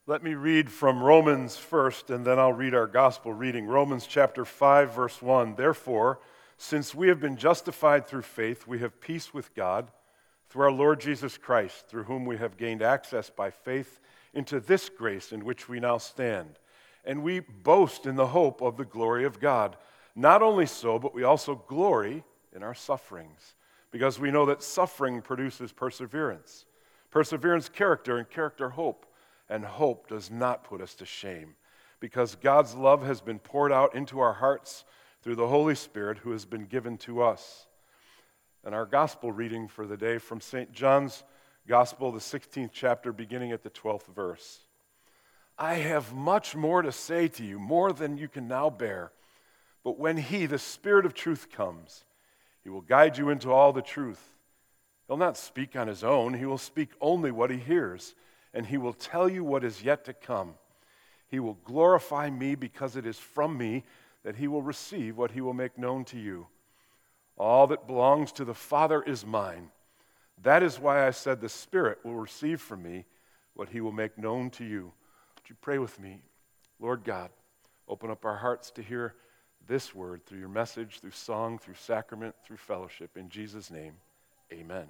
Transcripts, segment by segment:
Let me read from Romans first, and then I'll read our gospel reading. Romans chapter 5, verse 1. Therefore, since we have been justified through faith, we have peace with God through our Lord Jesus Christ, through whom we have gained access by faith into this grace in which we now stand. And we boast in the hope of the glory of God. Not only so, but we also glory in our sufferings, because we know that suffering produces perseverance. Perseverance, character, and character, hope. And hope does not put us to shame, because God's love has been poured out into our hearts through the Holy Spirit who has been given to us. And our gospel reading for the day from St. John's Gospel, the 16th chapter, beginning at the 12th verse. I have much more to say to you, more than you can now bear. But when He, the Spirit of truth, comes, He will guide you into all the truth. He'll not speak on His own. He will speak only what He hears, and He will tell you what is yet to come. He will glorify me, because it is from me that He will receive what He will make known to you. All that belongs to the Father is mine. That is why I said the Spirit will receive from me what He will make known to you. Would you pray with me? Lord God, open up our hearts to hear this word through your message, through song, through sacrament, through fellowship. In Jesus' name, amen.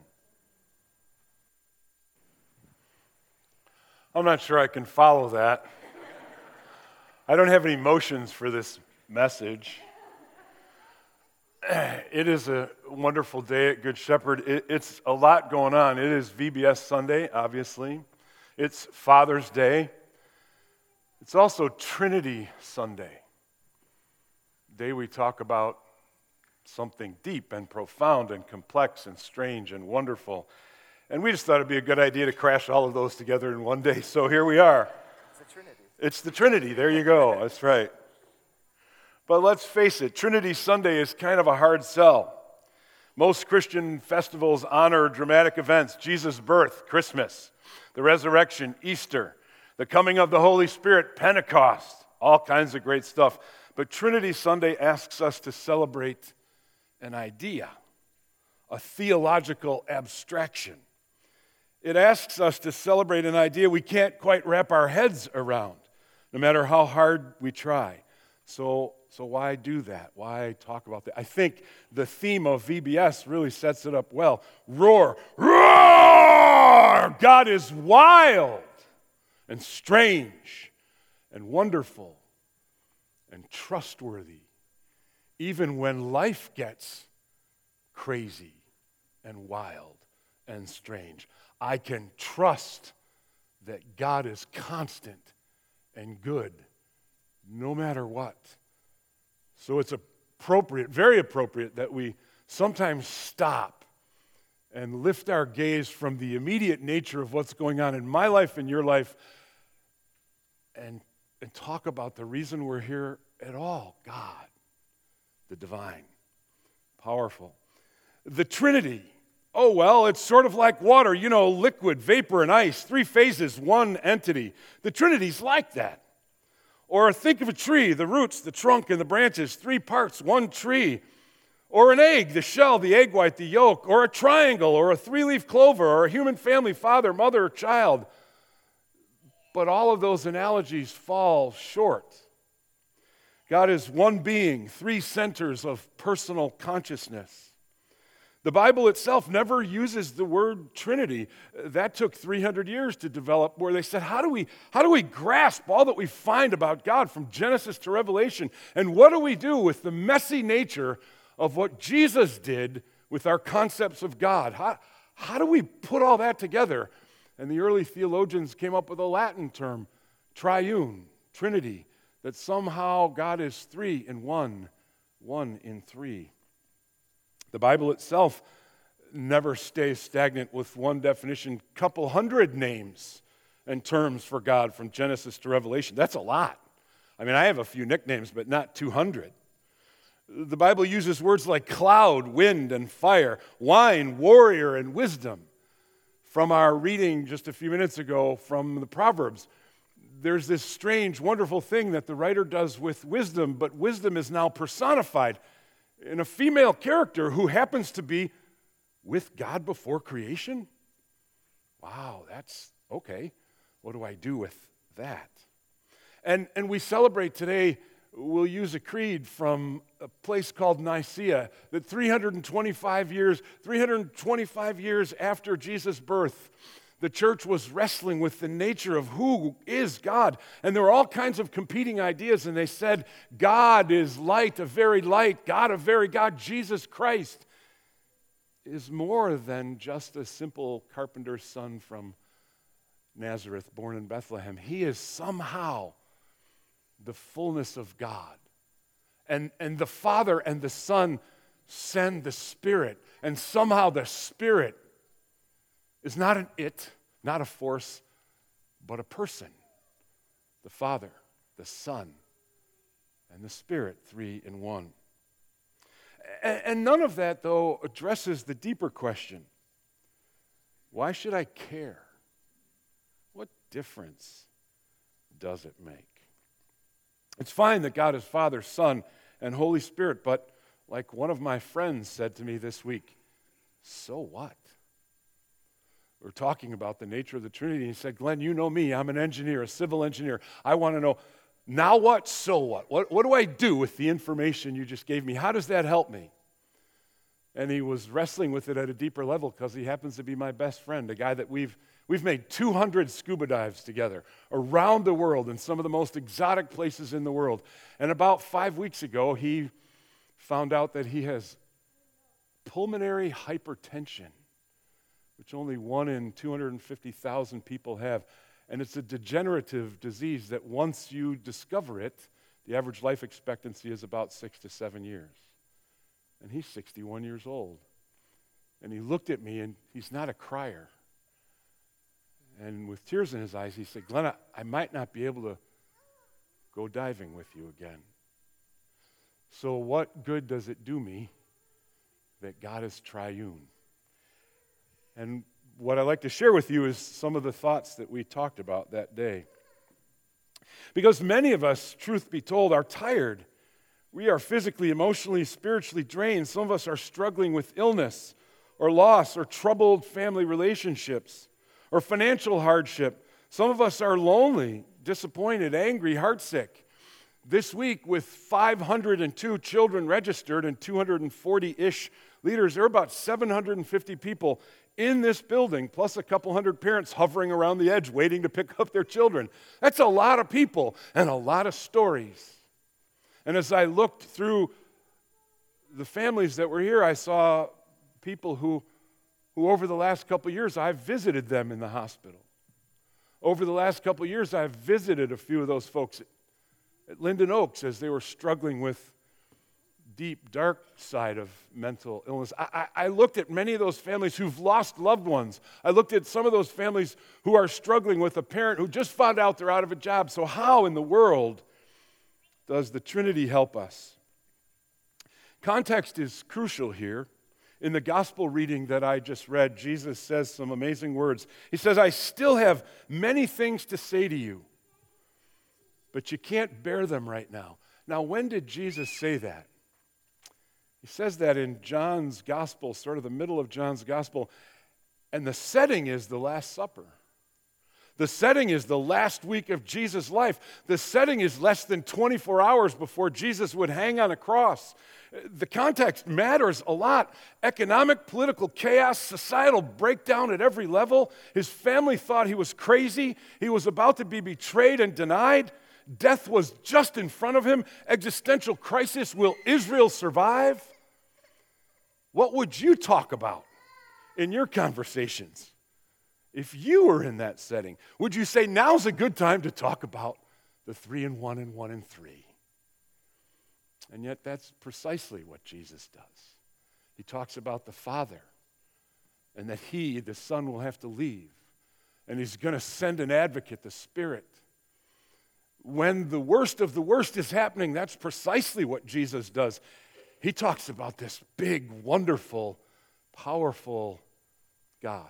I'm not sure I can follow that. I don't have any emotions for this message. It is a wonderful day at Good Shepherd. It's a lot going on. It is VBS Sunday, obviously. It's Father's Day. It's also Trinity Sunday. Day we talk about something deep and profound and complex and strange and wonderful. And we just thought it'd be a good idea to crash all of those together in one day. So here we are. It's the Trinity. It's the Trinity. There you go. That's right. But let's face it, Trinity Sunday is kind of a hard sell. Most Christian festivals honor dramatic events: Jesus' birth, Christmas, the resurrection, Easter, the coming of the Holy Spirit, Pentecost, all kinds of great stuff. But Trinity Sunday asks us to celebrate an idea, a theological abstraction. It asks us to celebrate an idea we can't quite wrap our heads around, no matter how hard we try. So why do that? Why talk about that? I think the theme of VBS really sets it up well. Roar, roar! God is wild and strange and wonderful and trustworthy, even when life gets crazy and wild and strange. I can trust that God is constant and good no matter what. So it's appropriate, very appropriate, that we sometimes stop and lift our gaze from the immediate nature of what's going on in my life and your life and talk about the reason we're here at all. God, the divine, powerful. The Trinity. Oh, well, it's sort of like water, liquid, vapor, and ice, three phases, one entity. The Trinity's like that. Or think of a tree, the roots, the trunk, and the branches, three parts, one tree. Or an egg, the shell, the egg white, the yolk. Or a triangle, or a three-leaf clover, or a human family, father, mother, child. But all of those analogies fall short. God is one being, three centers of personal consciousness. The Bible itself never uses the word Trinity. That took 300 years to develop, where they said, how do we grasp all that we find about God from Genesis to Revelation? And what do we do with the messy nature of what Jesus did with our concepts of God? How do we put all that together? And the early theologians came up with a Latin term, triune, Trinity, that somehow God is three in one, one in three. The Bible itself never stays stagnant with one definition. Couple hundred names and terms for God from Genesis to Revelation. That's a lot. I mean, I have a few nicknames, but not 200. The Bible uses words like cloud, wind, and fire, wine, warrior, and wisdom. From our reading just a few minutes ago from the Proverbs, there's this strange, wonderful thing that the writer does with wisdom, but wisdom is now personified in a female character who happens to be with God before creation? Wow, that's okay. What do I do with that. And we celebrate today, we'll use a creed from a place called Nicaea, that 325 years after Jesus' birth, the church was wrestling with the nature of who is God. And there were all kinds of competing ideas, and they said, God is light, a very light, God, a very God. Jesus Christ is more than just a simple carpenter's son from Nazareth, born in Bethlehem. He is somehow the fullness of God. And the Father and the Son send the Spirit. And somehow the Spirit is not an it, not a force, but a person. The Father, the Son, and the Spirit, three in one. And none of that, though, addresses the deeper question. Why should I care? What difference does it make? It's fine that God is Father, Son, and Holy Spirit, but like one of my friends said to me this week, so what? We're talking about the nature of the Trinity. He said, Glenn, you know me. I'm an engineer, a civil engineer. I want to know, now what, so what? What do I do with the information you just gave me? How does that help me? And he was wrestling with it at a deeper level because he happens to be my best friend, a guy that we've made 200 scuba dives together around the world in some of the most exotic places in the world. And about 5 weeks ago, he found out that he has pulmonary hypertension, which only 1 in 250,000 people have. And it's a degenerative disease that once you discover it, the average life expectancy is about 6 to 7 years. And he's 61 years old. And he looked at me, and he's not a crier. And with tears in his eyes, he said, Glenn, I might not be able to go diving with you again. So what good does it do me that God is triune? And what I'd like to share with you is some of the thoughts that we talked about that day. Because many of us, truth be told, are tired. We are physically, emotionally, spiritually drained. Some of us are struggling with illness or loss or troubled family relationships or financial hardship. Some of us are lonely, disappointed, angry, heartsick. This week, with 502 children registered and 240-ish leaders, there are about 750 people in this building, plus a couple hundred parents hovering around the edge waiting to pick up their children. That's a lot of people and a lot of stories. And as I looked through the families that were here, I saw people who over the last couple of years, I've visited them in the hospital. Over the last couple of years, I've visited a few of those folks at Linden Oaks as they were struggling with deep, dark side of mental illness. I looked at many of those families who've lost loved ones. I looked at some of those families who are struggling with a parent who just found out they're out of a job. So how in the world does the Trinity help us? Context is crucial here. In the gospel reading that I just read, Jesus says some amazing words. He says, I still have many things to say to you, but you can't bear them right now. Now, when did Jesus say that? He says that in John's gospel, sort of the middle of John's gospel, and the setting is the Last Supper. The setting is the last week of Jesus' life. The setting is less than 24 hours before Jesus would hang on a cross. The context matters a lot. Economic, political chaos, societal breakdown at every level. His family thought he was crazy. He was about to be betrayed and denied. Death was just in front of him. Existential crisis. Will Israel survive? What would you talk about in your conversations if you were in that setting? Would you say, now's a good time to talk about the 3 in 1 and 1 in 3? And yet that's precisely what Jesus does. He talks about the Father and that He, the Son, will have to leave. And He's going to send an advocate, the Spirit. When the worst of the worst is happening, that's precisely what Jesus does. He talks about this big, wonderful, powerful God.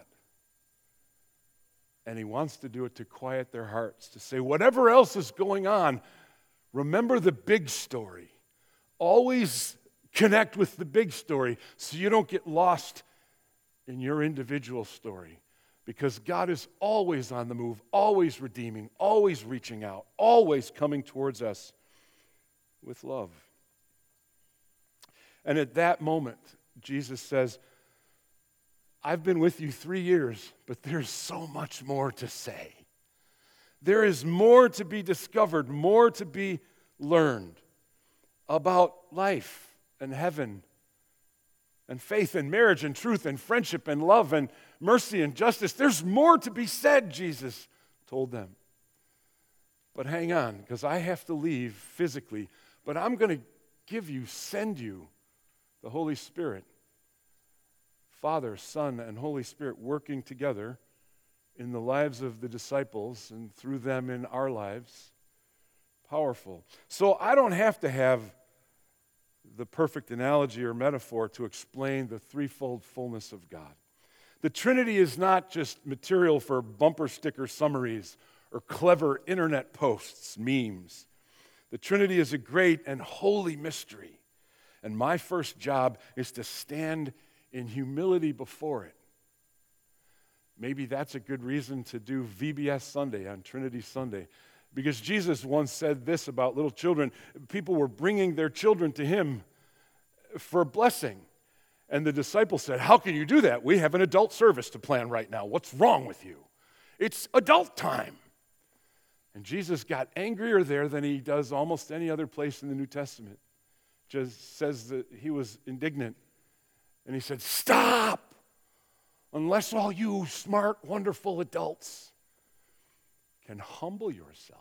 And He wants to do it to quiet their hearts, to say, whatever else is going on, remember the big story. Always connect with the big story so you don't get lost in your individual story. because God is always on the move, always redeeming, always reaching out, always coming towards us with love. And at that moment, Jesus says, I've been with you 3 years, but there's so much more to say. There is more to be discovered, more to be learned about life and heaven and faith and marriage and truth and friendship and love and mercy and justice. There's more to be said, Jesus told them. But hang on, because I have to leave physically, but I'm going to send you the Holy Spirit. Father, Son, and Holy Spirit working together in the lives of the disciples and through them in our lives. Powerful. So I don't have to have the perfect analogy or metaphor to explain the threefold fullness of God. The Trinity is not just material for bumper sticker summaries or clever internet posts, memes. The Trinity is a great and holy mystery, and my first job is to stand in humility before it. Maybe that's a good reason to do VBS Sunday on Trinity Sunday, because Jesus once said this about little children. People were bringing their children to him for a blessing. And the disciples said, how can you do that? We have an adult service to plan right now. What's wrong with you? It's adult time. And Jesus got angrier there than he does almost any other place in the New Testament. Just says that he was indignant. And he said, stop! Unless all you smart, wonderful adults can humble yourself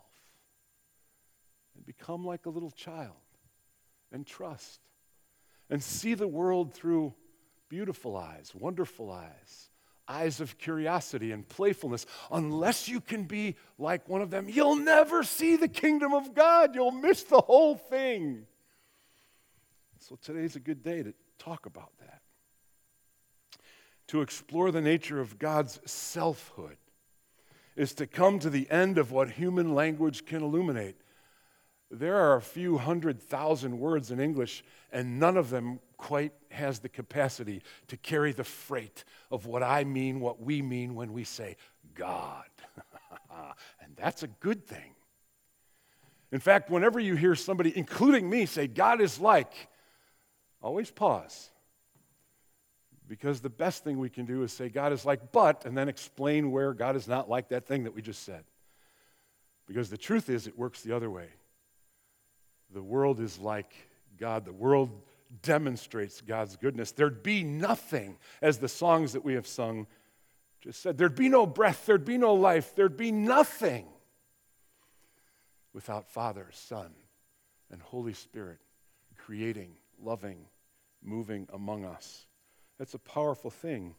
and become like a little child and trust and see the world through beautiful eyes, wonderful eyes, eyes of curiosity and playfulness. Unless you can be like one of them, you'll never see the kingdom of God. You'll miss the whole thing. So today's a good day to talk about that, to explore the nature of God's selfhood, is to come to the end of what human language can illuminate. There are a few 100,000 words in English, and none of them quite has the capacity to carry the freight of what I mean, what we mean when we say God. And that's a good thing. In fact, whenever you hear somebody, including me, say God is like, always pause. Because the best thing we can do is say God is like, but, and then explain where God is not like that thing that we just said. Because the truth is, it works the other way. The world is like God. The world demonstrates God's goodness. There'd be nothing, as the songs that we have sung just said, there'd be no breath, there'd be no life, there'd be nothing without Father, Son, and Holy Spirit creating, loving, moving among us. That's a powerful thing.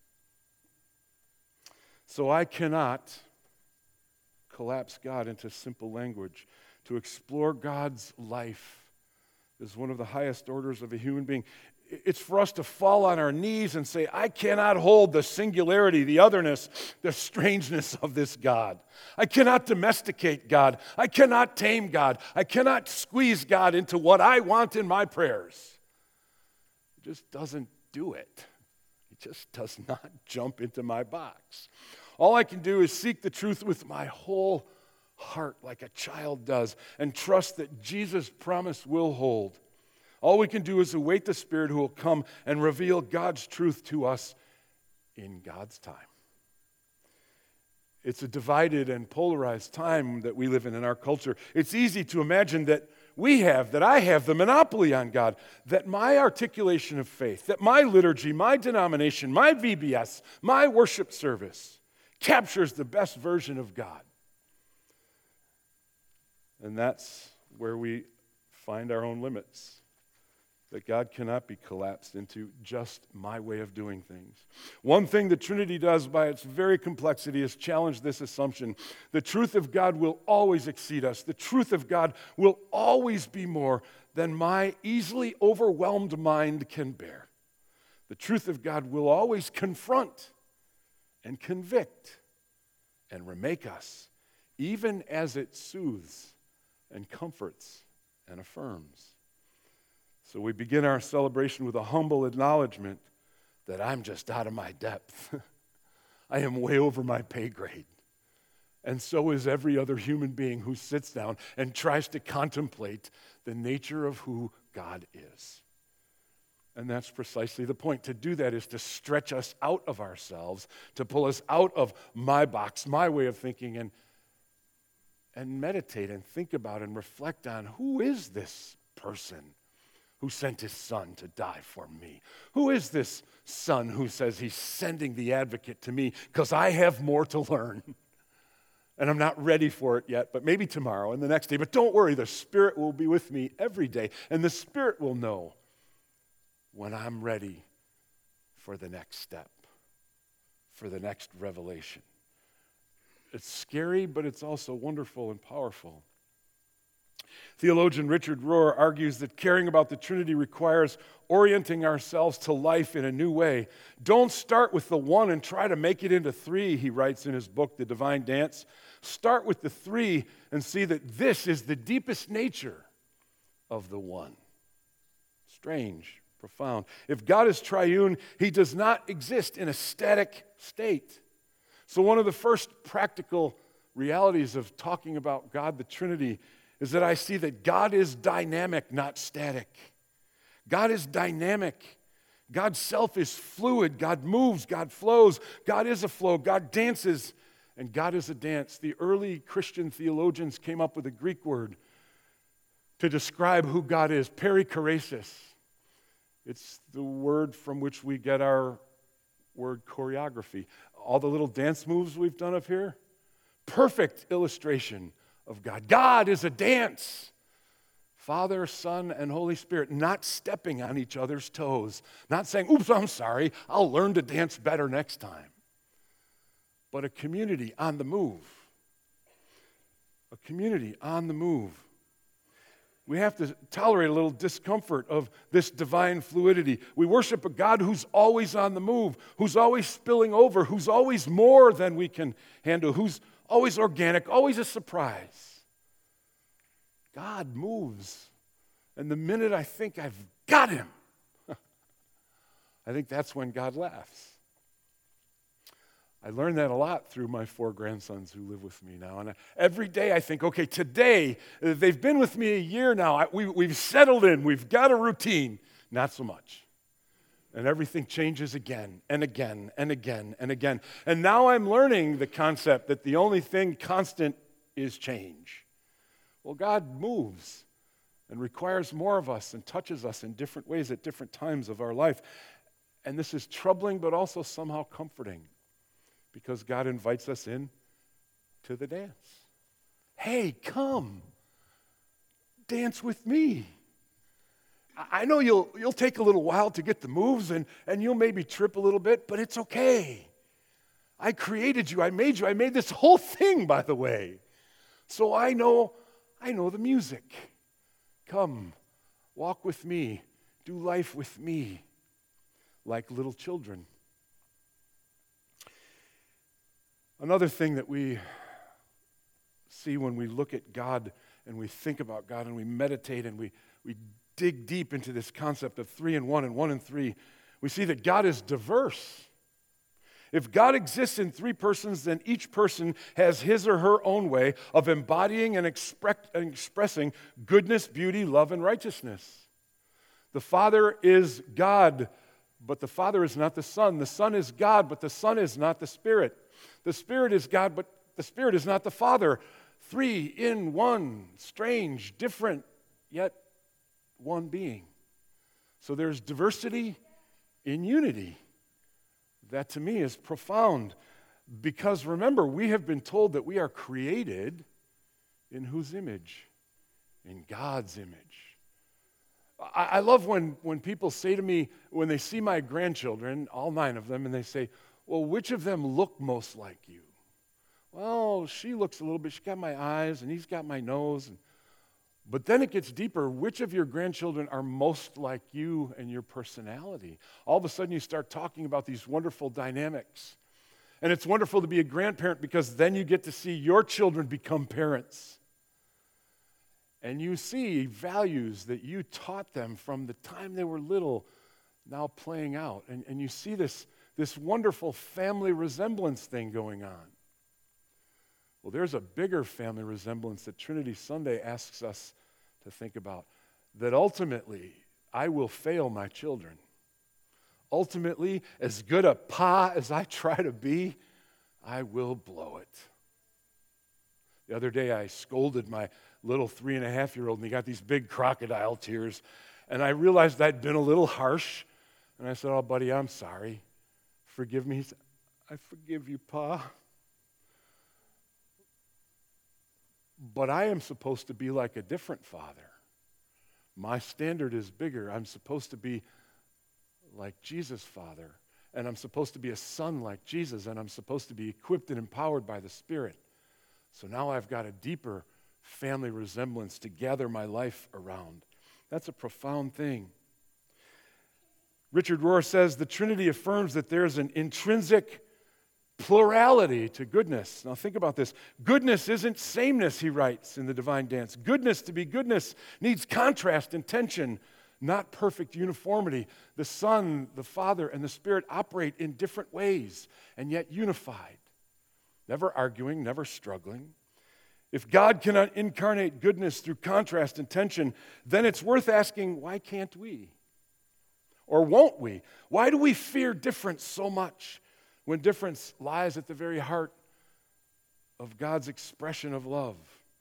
So I cannot collapse God into simple language. To explore God's life is one of the highest orders of a human being. It's for us to fall on our knees and say, I cannot hold the singularity, the otherness, the strangeness of this God. I cannot domesticate God. I cannot tame God. I cannot squeeze God into what I want in my prayers. It just doesn't do it. It just does not jump into my box. All I can do is seek the truth with my whole heart like a child does and trust that Jesus' promise will hold. All we can do is await the Spirit who will come and reveal God's truth to us in God's time. It's a divided and polarized time that we live in our culture. It's easy to imagine that I have the monopoly on God, that my articulation of faith, that my liturgy, my denomination, my VBS, my worship service captures the best version of God. And that's where we find our own limits. That God cannot be collapsed into just my way of doing things. One thing the Trinity does by its very complexity is challenge this assumption. The truth of God will always exceed us. The truth of God will always be more than my easily overwhelmed mind can bear. The truth of God will always confront and convict and remake us, even as it soothes and comforts and affirms. So we begin our celebration with a humble acknowledgement that I'm just out of my depth. I am way over my pay grade. And so is every other human being who sits down and tries to contemplate the nature of who God is. And that's precisely the point. To do that is to stretch us out of ourselves, to pull us out of my box, my way of thinking, and meditate and think about and reflect on who is this person who sent his son to die for me? Who is this son who says he's sending the advocate to me because I have more to learn? And I'm not ready for it yet, but maybe tomorrow and the next day. But don't worry, the Spirit will be with me every day, and the Spirit will know when I'm ready for the next step, for the next revelation. It's scary, but it's also wonderful and powerful. Theologian Richard Rohr argues that caring about the Trinity requires orienting ourselves to life in a new way. Don't start with the one and try to make it into three, he writes in his book, The Divine Dance. Start with the three and see that this is the deepest nature of the one. Strange, profound. If God is triune, he does not exist in a static state. So one of the first practical realities of talking about God, the Trinity, is that I see that God is dynamic, not static. God is dynamic. God's self is fluid. God moves. God flows. God is a flow. God dances. And God is a dance. The early Christian theologians came up with a Greek word to describe who God is, perikoresis. It's the word from which we get our word choreography. All the little dance moves we've done up here, perfect illustration of God. God is a dance. Father, Son, and Holy Spirit, not stepping on each other's toes, not saying, oops, I'm sorry, I'll learn to dance better next time. But a community on the move. A community on the move. We have to tolerate a little discomfort of this divine fluidity. We worship a God who's always on the move, who's always spilling over, who's always more than we can handle, who's always organic, always a surprise. God moves. And the minute I think I've got him, I think that's when God laughs. I learned that a lot through my 4 grandsons who live with me now. And every day I think, okay, today, they've been with me a year now. We've settled in. We've got a routine. Not so much. And everything changes again and again and again and again. And now I'm learning the concept that the only thing constant is change. Well, God moves and requires more of us and touches us in different ways at different times of our life. And this is troubling but also somehow comforting, because God invites us in to the dance. Hey, come, dance with me. I know you'll take a little while to get the moves, and you'll maybe trip a little bit, but it's okay. I created you. I made you. I made this whole thing, by the way. So I know the music. Come, walk with me. Do life with me like little children. Another thing that we see when we look at God and we think about God and we meditate and we dig deep into this concept of 3 in 1 and 1 in 3, we see that God is diverse. If God exists in 3 persons, then each person has his or her own way of embodying and expressing goodness, beauty, love, and righteousness. The Father is God, but the Father is not the Son. The Son is God, but the Son is not the Spirit. The Spirit is God, but the Spirit is not the Father. 3 in 1, strange, different, yet one being. So there's diversity in unity. That to me is profound, because remember, we have been told that we are created in whose image? In God's image. I love when people say to me, when they see my grandchildren, all 9 of them, and they say, well, which of them look most like you? Well, she looks a little bit, she's got my eyes, and he's got my nose. But then it gets deeper. Which of your grandchildren are most like you and your personality? All of a sudden you start talking about these wonderful dynamics. And it's wonderful to be a grandparent, because then you get to see your children become parents. And you see values that you taught them from the time they were little now playing out. And you see this this wonderful family resemblance thing going on. Well, there's a bigger family resemblance that Trinity Sunday asks us to think about, that ultimately I will fail my children. Ultimately, as good a pa as I try to be, I will blow it. The other day I scolded my little 3.5-year-old, and he got these big crocodile tears, and I realized I'd been a little harsh, and I said, "Oh, buddy, I'm sorry. Forgive me." He said, "I forgive you, Pa. But I am supposed to be like a different father. My standard is bigger. I'm supposed to be like Jesus' father, and I'm supposed to be a son like Jesus, and I'm supposed to be equipped and empowered by the Spirit. So now I've got a deeper family resemblance to gather my life around." That's a profound thing. Richard Rohr says the Trinity affirms that there's an intrinsic plurality to goodness. Now think about this. Goodness isn't sameness, he writes in The Divine Dance. Goodness, to be goodness, needs contrast and tension, not perfect uniformity. The Son, the Father, and the Spirit operate in different ways, and yet unified. Never arguing, never struggling. If God cannot incarnate goodness through contrast and tension, then it's worth asking, why can't we? Or won't we? Why do we fear difference so much when difference lies at the very heart of God's expression of love?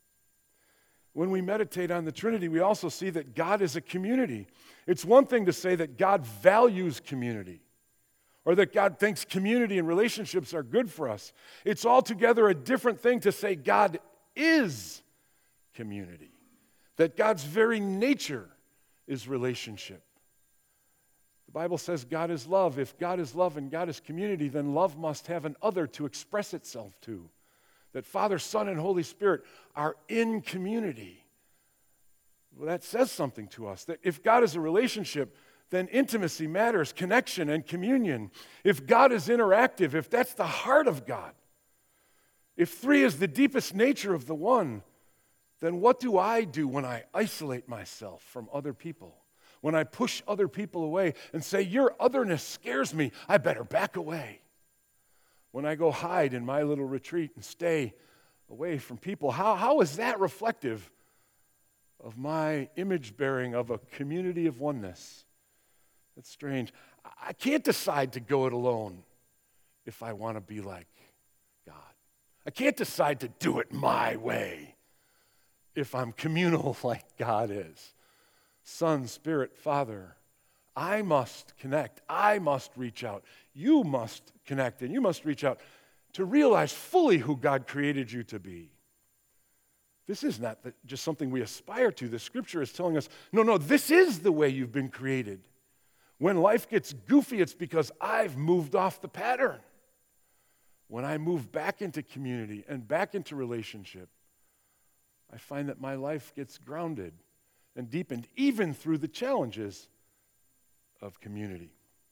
When we meditate on the Trinity, we also see that God is a community. It's one thing to say that God values community, or that God thinks community and relationships are good for us. It's altogether a different thing to say God is community, that God's very nature is relationship. The Bible says God is love. If God is love and God is community, then love must have an other to express itself to. That Father, Son, and Holy Spirit are in community. Well, that says something to us, that if God is a relationship, then intimacy matters, connection and communion. If God is interactive, if that's the heart of God, if three is the deepest nature of the one, then what do I do when I isolate myself from other people? When I push other people away and say, your otherness scares me, I better back away. When I go hide in my little retreat and stay away from people, how is that reflective of my image bearing of a community of oneness? That's strange. I can't decide to go it alone if I want to be like God. I can't decide to do it my way if I'm communal like God is. Son, Spirit, Father, I must connect. I must reach out. You must connect, and you must reach out to realize fully who God created you to be. This is not just something we aspire to. The Scripture is telling us, no, this is the way you've been created. When life gets goofy, it's because I've moved off the pattern. When I move back into community and back into relationship, I find that my life gets grounded and deepened, even through the challenges of community.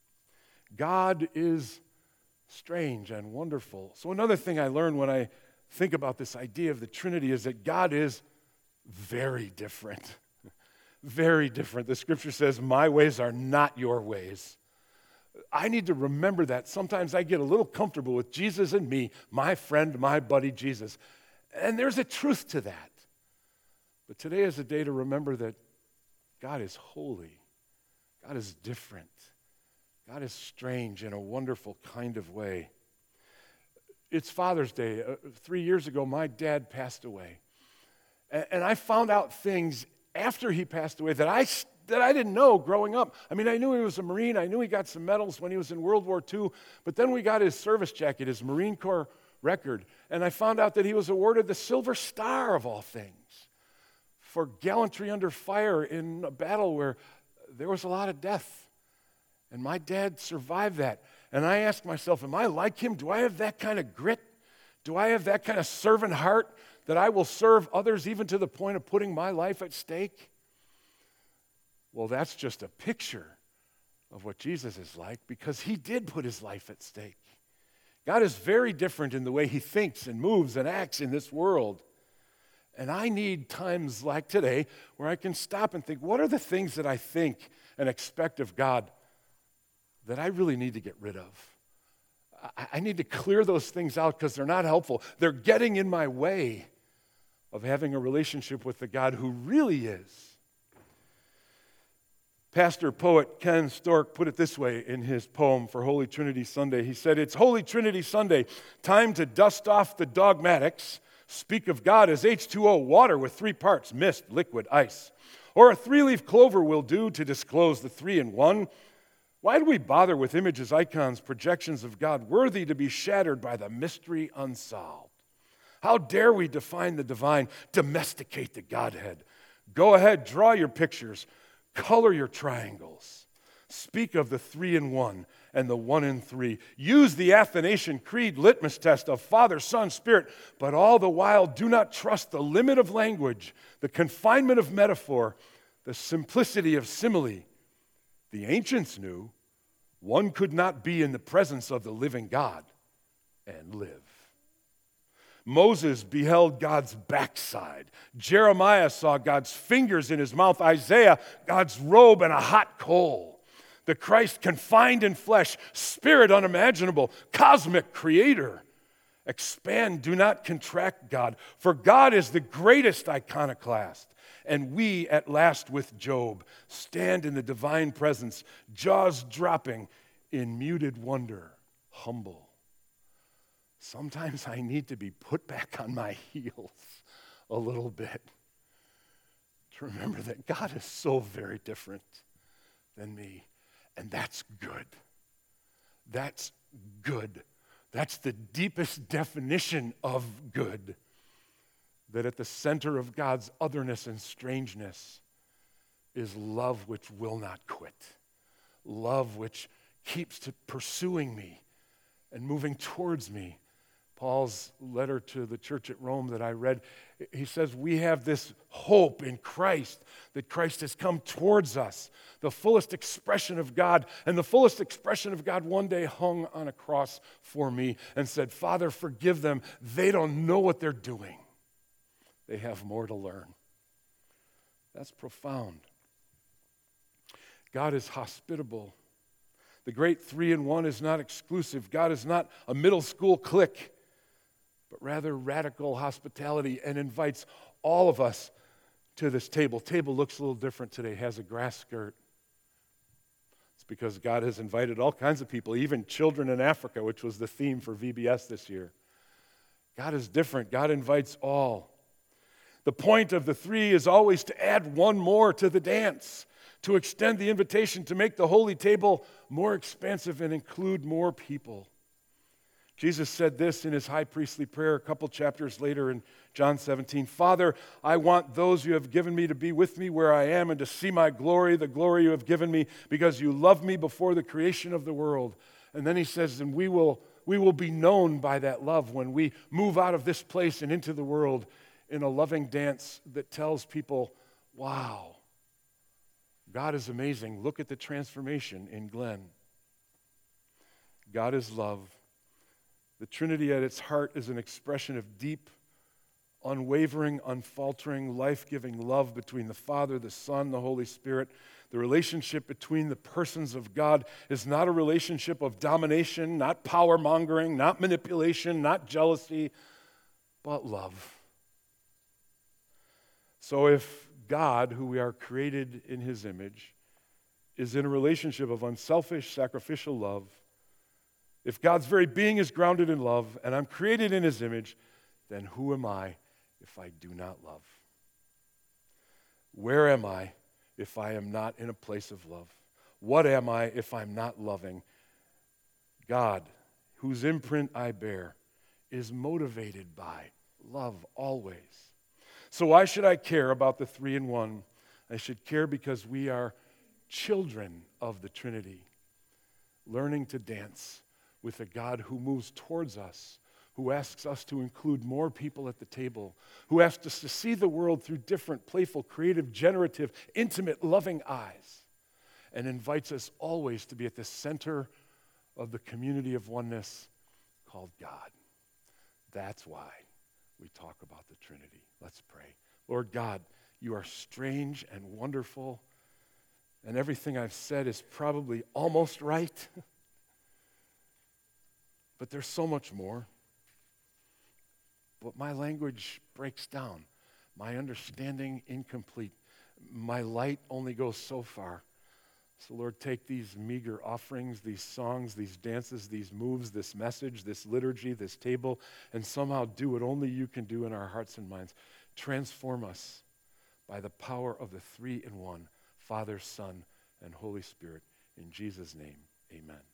God is strange and wonderful. So another thing I learned when I think about this idea of the Trinity is that God is very different. Very different. The Scripture says, my ways are not your ways. I need to remember that. Sometimes I get a little comfortable with Jesus and me, my friend, my buddy Jesus. And there's a truth to that. But today is a day to remember that God is holy. God is different. God is strange in a wonderful kind of way. It's Father's Day. 3 years ago, my dad passed away. And I found out things after he passed away that I didn't know growing up. I mean, I knew he was a Marine. I knew he got some medals when he was in World War II. But then we got his service jacket, his Marine Corps record. And I found out that he was awarded the Silver Star, of all things, for gallantry under fire in a battle where there was a lot of death. And my dad survived that. And I asked myself, am I like him? Do I have that kind of grit? Do I have that kind of servant heart that I will serve others even to the point of putting my life at stake? Well, that's just a picture of what Jesus is like, because he did put his life at stake. God is very different in the way he thinks and moves and acts in this world. And I need times like today where I can stop and think, what are the things that I think and expect of God that I really need to get rid of? I need to clear those things out because they're not helpful. They're getting in my way of having a relationship with the God who really is. Pastor, poet Ken Stork put it this way in his poem for Holy Trinity Sunday. He said, "It's Holy Trinity Sunday, time to dust off the dogmatics, speak of God as H2O, water with 3 parts, mist, liquid, ice. Or a 3-leaf clover will do to disclose the 3 in 1. Why do we bother with images, icons, projections of God worthy to be shattered by the mystery unsolved? How dare we define the divine, domesticate the Godhead? Go ahead, draw your pictures, color your triangles. Speak of the 3 in 1 and the 1 in 3. Use the Athanasian Creed litmus test of Father, Son, Spirit, but all the while do not trust the limit of language, the confinement of metaphor, the simplicity of simile. The ancients knew one could not be in the presence of the living God and live. Moses beheld God's backside. Jeremiah saw God's fingers in his mouth. Isaiah, God's robe and a hot coal. The Christ confined in flesh, spirit unimaginable, cosmic creator. Expand, do not contract God, for God is the greatest iconoclast. And we, at last with Job, stand in the divine presence, jaws dropping in muted wonder, humble. Sometimes I need to be put back on my heels a little bit to remember that God is so very different than me. And that's good. That's good. That's the deepest definition of good. That at the center of God's otherness and strangeness is love which will not quit. Love which keeps pursuing me and moving towards me. Paul's letter to the church at Rome that I read, he says we have this hope in Christ, that Christ has come towards us, the fullest expression of God. And the fullest expression of God one day hung on a cross for me and said, Father, forgive them. They don't know what they're doing. They have more to learn. That's profound. God is hospitable. The great 3 in 1 is not exclusive. God is not a middle school clique, but rather radical hospitality and invites all of us to this table. Table looks a little different today, has a grass skirt. It's because God has invited all kinds of people, even children in Africa, which was the theme for VBS this year. God is different. God invites all. The point of the 3 is always to add one more to the dance, to extend the invitation to make the holy table more expansive and include more people. Jesus said this in his high priestly prayer a couple chapters later in John 17, Father, I want those you have given me to be with me where I am and to see my glory, the glory you have given me, because you loved me before the creation of the world. And then he says, and we will be known by that love when we move out of this place and into the world in a loving dance that tells people, wow, God is amazing. Look at the transformation in Glenn. God is love. The Trinity at its heart is an expression of deep, unwavering, unfaltering, life-giving love between the Father, the Son, the Holy Spirit. The relationship between the persons of God is not a relationship of domination, not power-mongering, not manipulation, not jealousy, but love. So if God, who we are created in his image, is in a relationship of unselfish, sacrificial love, if God's very being is grounded in love, and I'm created in his image, then who am I if I do not love? Where am I if I am not in a place of love? What am I if I'm not loving? God, whose imprint I bear, is motivated by love always. So why should I care about the 3 in 1? I should care because we are children of the Trinity, learning to dance with a God who moves towards us, who asks us to include more people at the table, who asks us to see the world through different, playful, creative, generative, intimate, loving eyes, and invites us always to be at the center of the community of oneness called God. That's why we talk about the Trinity. Let's pray. Lord God, you are strange and wonderful, and everything I've said is probably almost right. But there's so much more. But my language breaks down. My understanding incomplete. My light only goes so far. So Lord, take these meager offerings, these songs, these dances, these moves, this message, this liturgy, this table, and somehow do what only you can do in our hearts and minds. Transform us by the power of the three in one, Father, Son, and Holy Spirit. In Jesus' name, amen.